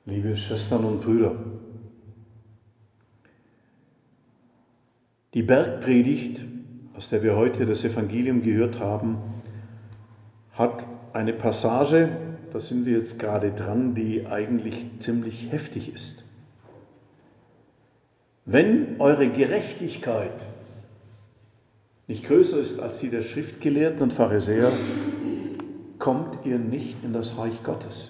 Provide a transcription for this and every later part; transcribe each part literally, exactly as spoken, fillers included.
Liebe Schwestern und Brüder, die Bergpredigt, aus der wir heute das Evangelium gehört haben, hat eine Passage, da sind wir jetzt gerade dran, die eigentlich ziemlich heftig ist. Wenn eure Gerechtigkeit nicht größer ist als die der Schriftgelehrten und Pharisäer, kommt ihr nicht in das Reich Gottes.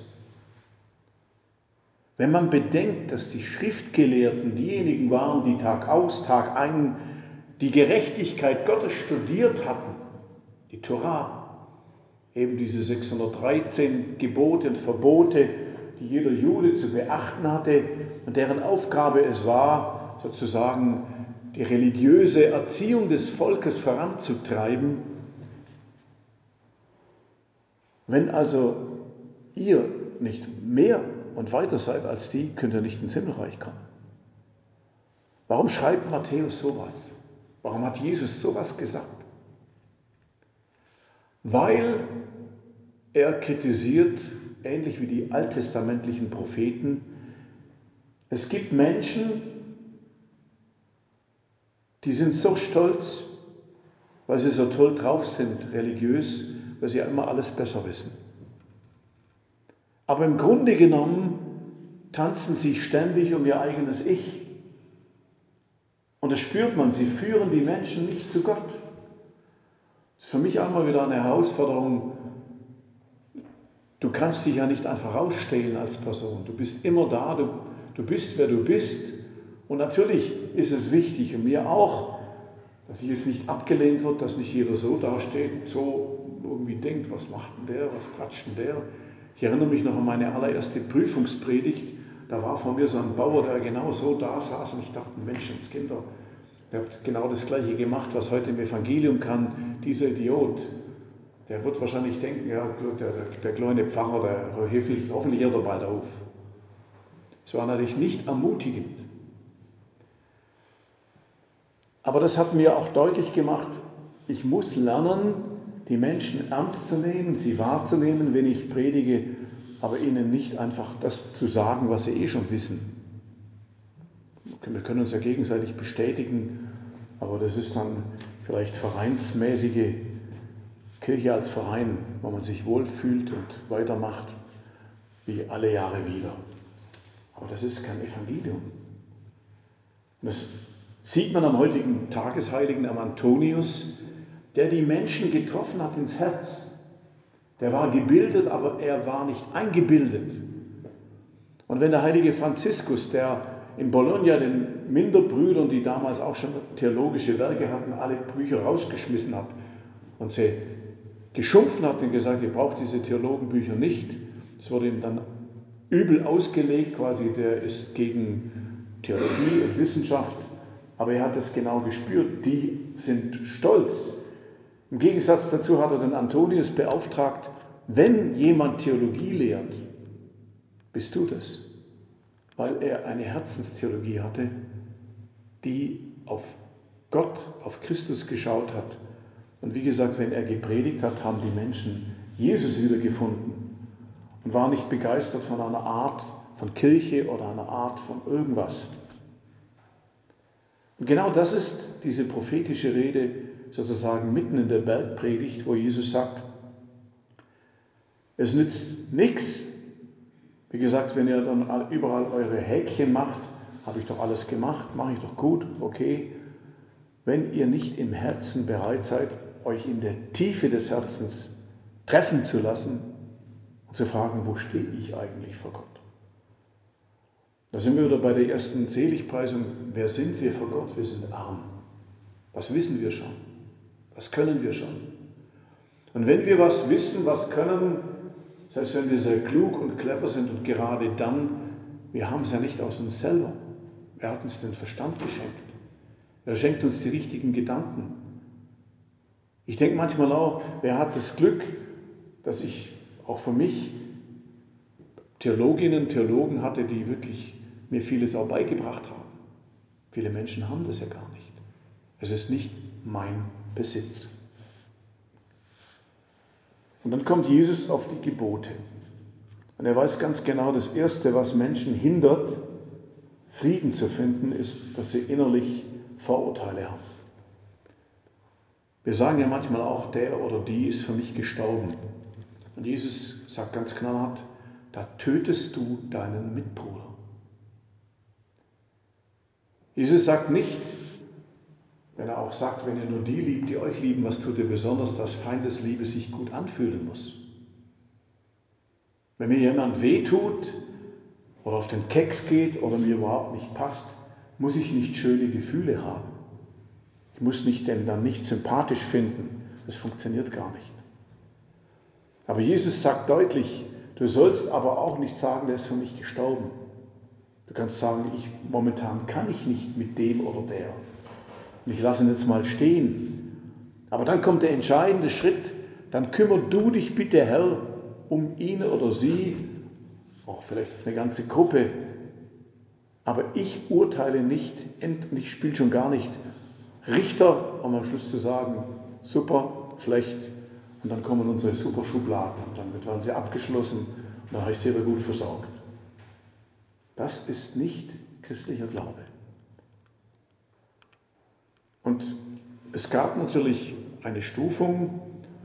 Wenn man bedenkt, dass die Schriftgelehrten diejenigen waren, die Tag aus, Tag ein die Gerechtigkeit Gottes studiert hatten, die Torah, eben diese sechshundertdreizehn Gebote und Verbote, die jeder Jude zu beachten hatte und deren Aufgabe es war, sozusagen die religiöse Erziehung des Volkes voranzutreiben. Wenn also ihr nicht mehr und weiter seid als die, könnt ihr nicht ins Himmelreich kommen. Warum schreibt Matthäus sowas? Warum hat Jesus sowas gesagt? Weil er kritisiert, ähnlich wie die alttestamentlichen Propheten, es gibt Menschen, die sind so stolz, weil sie so toll drauf sind, religiös, weil sie ja immer alles besser wissen. Aber im Grunde genommen tanzen sie ständig um ihr eigenes Ich. Und das spürt man, sie führen die Menschen nicht zu Gott. Das ist für mich auch mal wieder eine Herausforderung. Du kannst dich ja nicht einfach rausstellen als Person. Du bist immer da, du, du bist, wer du bist. Und natürlich ist es wichtig, und mir auch, dass ich jetzt nicht abgelehnt wird, dass nicht jeder so dasteht und so irgendwie denkt, was macht denn der, was quatscht denn der. Ich erinnere mich noch an meine allererste Prüfungspredigt. Da war vor mir so ein Bauer, der genau so da saß und ich dachte, Menschenskinder, der hat genau das Gleiche gemacht, was heute im Evangelium kann. Dieser Idiot, der wird wahrscheinlich denken, ja, der, der, der kleine Pfarrer, der hoffentlich, hoffentlich hört er bald auf. Das war natürlich nicht ermutigend. Aber das hat mir auch deutlich gemacht, ich muss lernen, die Menschen ernst zu nehmen, sie wahrzunehmen, wenn ich predige, aber ihnen nicht einfach das zu sagen, was sie eh schon wissen. Wir können uns ja gegenseitig bestätigen, aber das ist dann vielleicht vereinsmäßige Kirche als Verein, wo man sich wohlfühlt und weitermacht, wie alle Jahre wieder. Aber das ist kein Evangelium. Und das sieht man am heutigen Tagesheiligen, am Antonius, der die Menschen getroffen hat ins Herz. Der war gebildet, aber er war nicht eingebildet. Und wenn der heilige Franziskus, der in Bologna den Minderbrüdern, die damals auch schon theologische Werke hatten, alle Bücher rausgeschmissen hat und sie geschumpfen hat und gesagt, ihr braucht diese Theologenbücher nicht, es wurde ihm dann übel ausgelegt, quasi der ist gegen Theologie und Wissenschaft, aber er hat es genau gespürt, die sind stolz. Im Gegensatz dazu hat er den Antonius beauftragt, wenn jemand Theologie lehrt, bist du das. Weil er eine Herzenstheologie hatte, die auf Gott, auf Christus geschaut hat. Und wie gesagt, wenn er gepredigt hat, haben die Menschen Jesus wiedergefunden und waren nicht begeistert von einer Art von Kirche oder einer Art von irgendwas. Und genau das ist diese prophetische Rede sozusagen mitten in der Bergpredigt, wo Jesus sagt, es nützt nichts. Wie gesagt, wenn ihr dann überall eure Häkchen macht, habe ich doch alles gemacht, mache ich doch gut, okay. Wenn ihr nicht im Herzen bereit seid, euch in der Tiefe des Herzens treffen zu lassen und zu fragen, wo stehe ich eigentlich vor Gott? Da sind wir wieder bei der ersten Seligpreisung. Wer sind wir vor Gott? Wir sind arm. Was wissen wir schon? Was können wir schon? Und wenn wir was wissen, was können, das heißt, wenn wir sehr klug und clever sind und gerade dann, wir haben es ja nicht aus uns selber. Er hat uns den Verstand geschenkt. Er schenkt uns die richtigen Gedanken. Ich denke manchmal auch, wer hat das Glück, dass ich auch für mich Theologinnen, Theologen hatte, die wirklich mir vieles auch beigebracht haben. Viele Menschen haben das ja gar nicht. Es ist nicht mein Besitz. Und dann kommt Jesus auf die Gebote. Und Und er weiß ganz genau, das Erste, was Menschen hindert, Frieden zu finden, ist, dass sie innerlich Vorurteile haben. Wir sagen ja manchmal auch, der oder die ist für mich gestorben. Und Jesus sagt ganz knallhart, da tötest du deinen Mitbruder. Jesus sagt nicht, wenn er auch sagt, wenn ihr nur die liebt, die euch lieben, was tut ihr besonders, dass Feindesliebe sich gut anfühlen muss. Wenn mir jemand wehtut oder auf den Keks geht oder mir überhaupt nicht passt, muss ich nicht schöne Gefühle haben. Ich muss mich denn dann nicht sympathisch finden. Das funktioniert gar nicht. Aber Jesus sagt deutlich, du sollst aber auch nicht sagen, der ist für mich gestorben. Du kannst sagen, ich, momentan kann ich nicht mit dem oder der. Und ich lasse ihn jetzt mal stehen. Aber dann kommt der entscheidende Schritt, dann kümmer du dich bitte, Herr, um ihn oder sie, auch vielleicht auf eine ganze Gruppe. Aber ich urteile nicht, und ich spiele schon gar nicht Richter, um am Schluss zu sagen, super, schlecht, und dann kommen unsere super Schubladen und dann werden sie abgeschlossen und dann heißt jeder gut versorgt. Das ist nicht christlicher Glaube. Und es gab natürlich eine Stufung.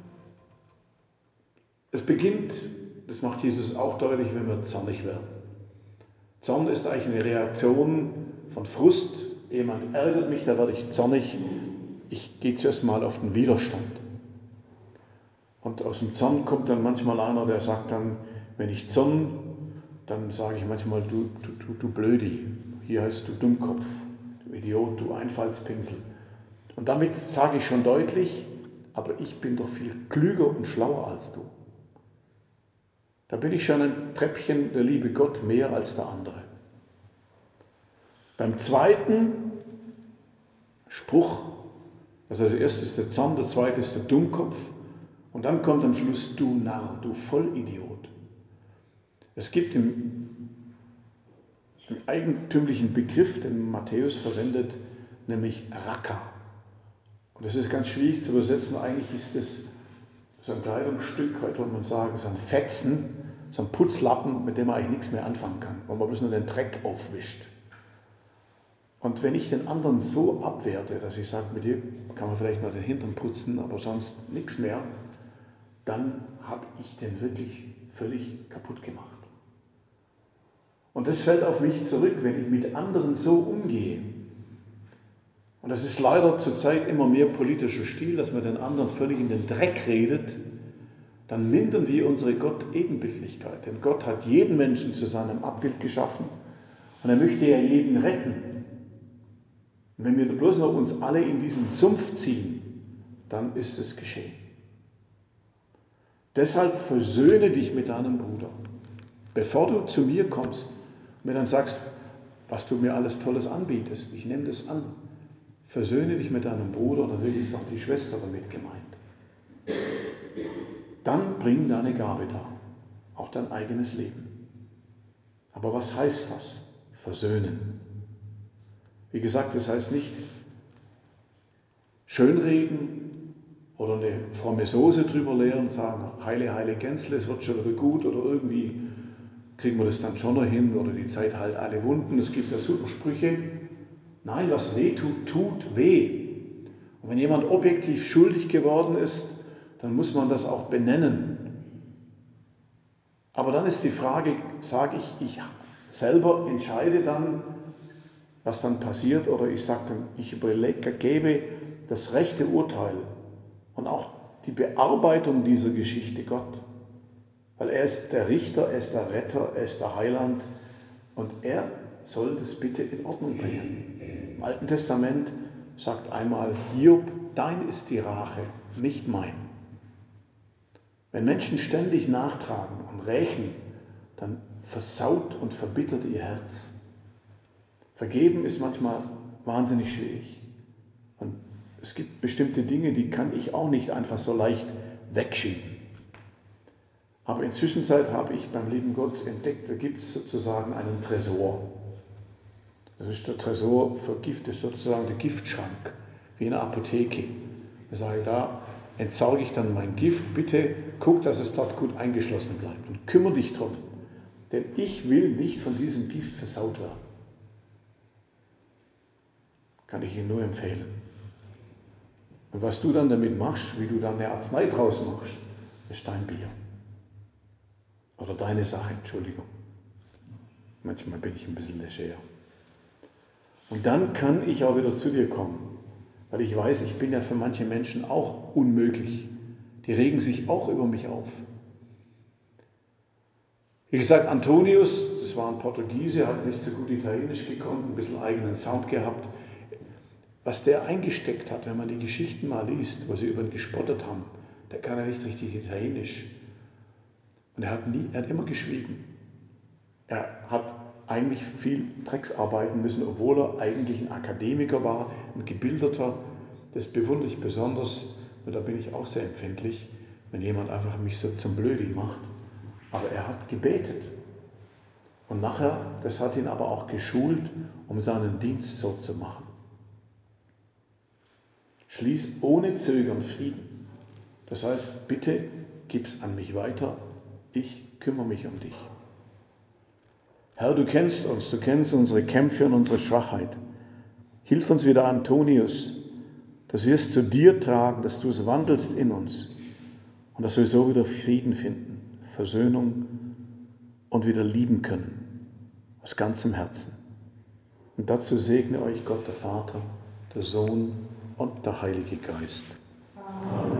Es beginnt, das macht Jesus auch deutlich, wenn wir zornig werden. Zorn ist eigentlich eine Reaktion von Frust. Jemand ärgert mich, da werde ich zornig. Ich gehe zuerst mal auf den Widerstand. Und aus dem Zorn kommt dann manchmal einer, der sagt dann, wenn ich zorn, dann sage ich manchmal, du, du, du, du Blödi, hier heißt du Dummkopf, du Idiot, du Einfallspinsel. Und damit sage ich schon deutlich, aber ich bin doch viel klüger und schlauer als du. Da bin ich schon ein Treppchen der liebe Gott mehr als der andere. Beim zweiten Spruch, also das erste ist der Zorn, der zweite ist der Dummkopf und dann kommt am Schluss du Narr, du Vollidiot. Es gibt im, im eigentümlichen Begriff, den Matthäus verwendet, nämlich Raka. Und das ist ganz schwierig zu übersetzen. Eigentlich ist es so ein Kleidungsstück, heute würde man sagen, so ein Fetzen, so ein Putzlappen, mit dem man eigentlich nichts mehr anfangen kann, weil man bloß nur den Dreck aufwischt. Und wenn ich den anderen so abwerte, dass ich sage, mit dir kann man vielleicht mal den Hintern putzen, aber sonst nichts mehr, dann habe ich den wirklich völlig kaputt gemacht. Und das fällt auf mich zurück, wenn ich mit anderen so umgehe. Und das ist leider zurzeit immer mehr politischer Stil, dass man den anderen völlig in den Dreck redet, dann mindern wir unsere Gott-Ebenbildlichkeit. Denn Gott hat jeden Menschen zu seinem Abbild geschaffen und er möchte ja jeden retten. Und wenn wir bloß noch uns alle in diesen Sumpf ziehen, dann ist es geschehen. Deshalb versöhne dich mit deinem Bruder. Bevor du zu mir kommst und mir dann sagst, was du mir alles Tolles anbietest, ich nehme das an. Versöhne dich mit deinem Bruder und natürlich ist auch die Schwester damit gemeint. Dann bring deine Gabe dar, auch dein eigenes Leben. Aber was heißt das? Versöhnen. Wie gesagt, das heißt nicht schönreden oder eine fromme Soße drüber leeren, sagen, heile, heile Gänzle, es wird schon wieder gut oder irgendwie kriegen wir das dann schon noch hin oder die Zeit heilt alle Wunden. Es gibt ja super Sprüche. Nein, was weh tut, tut weh. Und wenn jemand objektiv schuldig geworden ist, dann muss man das auch benennen. Aber dann ist die Frage, sage ich, ich selber entscheide dann, was dann passiert, oder ich sage dann, ich überlege, gebe das rechte Urteil und auch die Bearbeitung dieser Geschichte Gott. Weil er ist der Richter, er ist der Retter, er ist der Heiland und er soll das bitte in Ordnung bringen. Im Alten Testament sagt einmal Hiob, dein ist die Rache, nicht mein. Wenn Menschen ständig nachtragen und rächen, dann versaut und verbittert ihr Herz. Vergeben ist manchmal wahnsinnig schwierig. Und es gibt bestimmte Dinge, die kann ich auch nicht einfach so leicht wegschieben. Aber in der Zwischenzeit habe ich beim lieben Gott entdeckt, da gibt es sozusagen einen Tresor. Das ist der Tresor für Gift, das ist sozusagen der Giftschrank, wie in einer Apotheke. Da sage ich, da entsorge ich dann mein Gift, bitte guck, dass es dort gut eingeschlossen bleibt und kümmere dich drum. Denn ich will nicht von diesem Gift versaut werden. Kann ich Ihnen nur empfehlen. Und was du dann damit machst, wie du dann eine Arznei draus machst, ist dein Bier. Oder deine Sache, Entschuldigung. Manchmal bin ich ein bisschen leger. Und dann kann ich auch wieder zu dir kommen. Weil ich weiß, ich bin ja für manche Menschen auch unmöglich. Die regen sich auch über mich auf. Wie gesagt, Antonius, das war ein Portugiese, hat nicht so gut Italienisch gekonnt, ein bisschen eigenen Sound gehabt. Was der eingesteckt hat, wenn man die Geschichten mal liest, wo sie über ihn gespottet haben, der kann ja nicht richtig Italienisch. Und er hat, nie, er hat immer geschwiegen. Er hat eigentlich viel Drecks arbeiten müssen, obwohl er eigentlich ein Akademiker war, ein Gebildeter. Das bewundere ich besonders, und da bin ich auch sehr empfindlich, wenn jemand einfach mich so zum Blödi macht. Aber er hat gebetet. Und nachher, das hat ihn aber auch geschult, um seinen Dienst so zu machen. Schließ ohne Zögern Frieden. Das heißt, bitte gib's an mich weiter, ich kümmere mich um dich. Herr, du kennst uns, du kennst unsere Kämpfe und unsere Schwachheit. Hilf uns wieder, Antonius, dass wir es zu dir tragen, dass du es wandelst in uns und dass wir so wieder Frieden finden, Versöhnung und wieder lieben können, aus ganzem Herzen. Und dazu segne euch Gott, der Vater, der Sohn und der Heilige Geist. Amen.